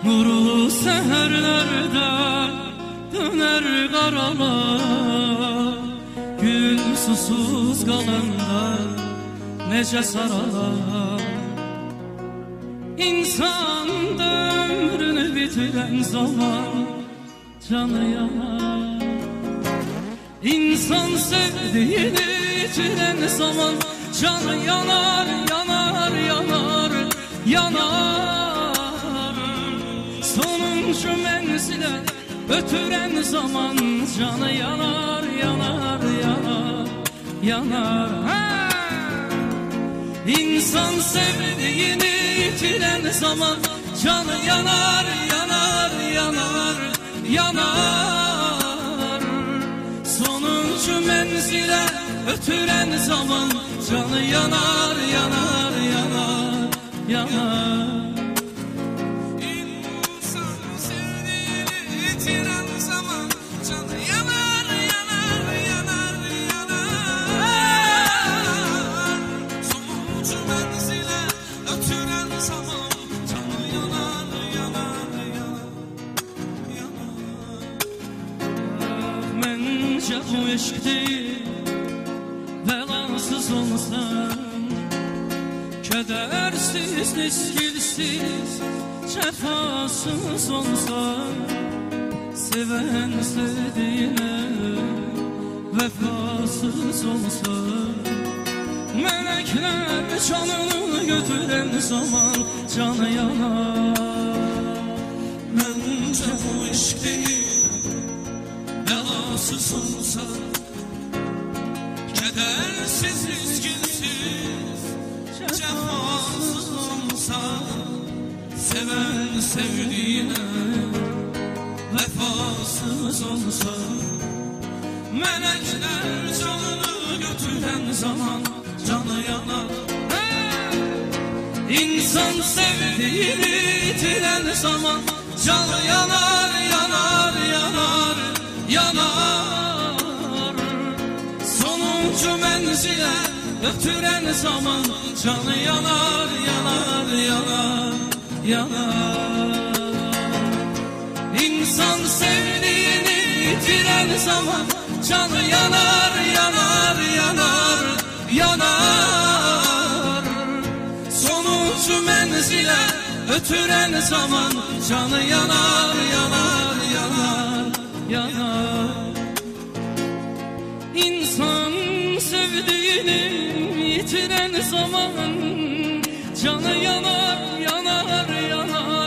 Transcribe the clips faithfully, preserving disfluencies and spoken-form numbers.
Nuru seherlerde döner karalar, gül susuz kalanda nece saralar. İnsan ömrünü bitiren zaman canı yanar. İnsan sevdiğini bitiren zaman canı yanar, yanar, yanar, yanar. Sonuncu menzile ötüren zaman canı yanar, yanar, yanar, yanar. Ha! İnsan sevdiğini yitiren zaman canı yanar, yanar, yanar, yanar. Sonuncu menzile ötüren zaman canı yanar, yanar, yanar, yanar. İnsan sevdiğini yitiren zaman canı yanar, yanar, yanar, yanar. Sonuncu menzile ötüren zaman canı yanar, yanar, yanar, yanar. Mence bu eşk değil, belasız olsan, kedersiz, neskilsiz, cefasız olsan, seven sevdiğine vefasız olsan, melekler canını götüren zaman canı yanar. Bence bu eşk değil, belasız olsan, kedersiz, üzgünsüz, cefasız olsan, seven sevdiğine vefasız olsan, melekler canını götüren zaman canı yanar. İnsan sevdiğini yitiren zaman canı yanar, yanar, yanar, yanar. Sonuncu menzile ötüren zaman canı yanar, yanar, yanar, yanar. İnsan sevdiğini yitiren zaman canı yanar, yanar, yanar, yanar. Sonuncu menzile ötüren zaman canı yanar, yanar, yanar, yanar. İnsan sevdiğini yitiren zaman canı yanar, yanar, yanar,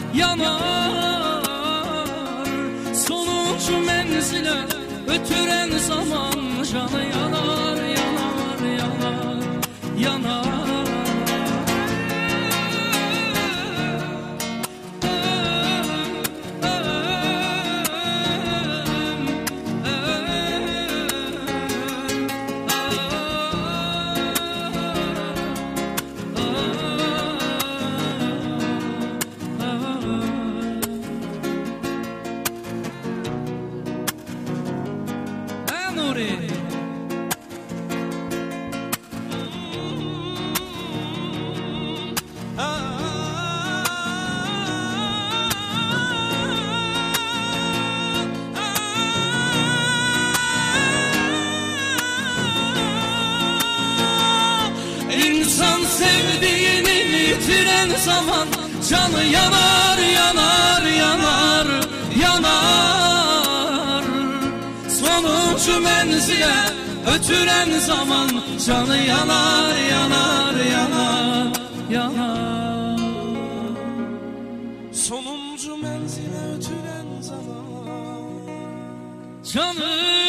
yanar. Sonuncu menzile ötüren zaman canı yanar, yanar, yanar, yanar. İnsan sevdiğini yitiren zaman canı yanar, yanar, yanar, yanar. Sonuncu menzile ötüren zaman canı yanar, yanar, yanar, yanar. Sonuncu menzile ötüren zaman Canı